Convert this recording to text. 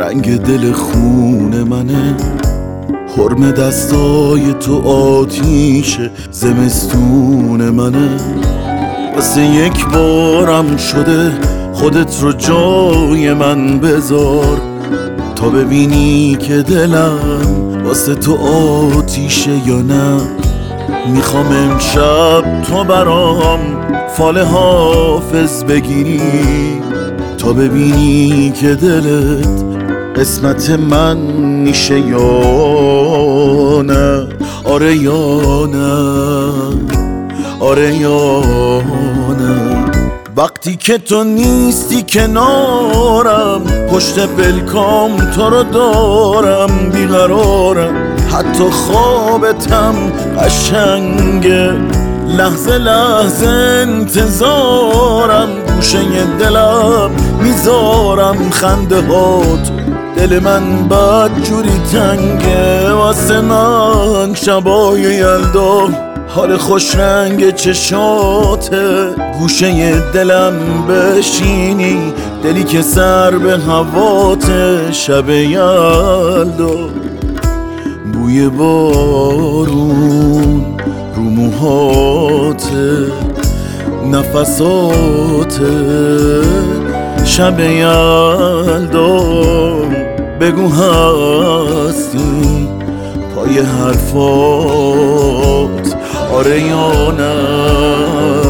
رنگ دل خون منه، حرم دستای تو آتیش زمستون منه. واسه یک بارم شده خودت رو جای من بذار، تا ببینی که دلم واسه تو آتیشه یا نه. میخوام امشب تو برام فال حافظ بگیری، تا ببینی که دلت قسمت من میشه یا نه. آره یا نه، آره یا نه. وقتی که تو نیستی کنارم، پشت پلکام تو رو دارم، بیقرارم، حتی خوابتم قشنگه، لحظه لحظه انتظارم، گوشه دلم میذارم خنده هات. دل من بد جوری تنگه واسه من، شبای یلدا حال خوش رنگ چشاته، گوشه دلم بشینی، دلی که سر به هواته. شب یلدا بوی بارون رو موهاته، نفساته. شب یلدا بگو هستی پای حرفات، آره یا نه.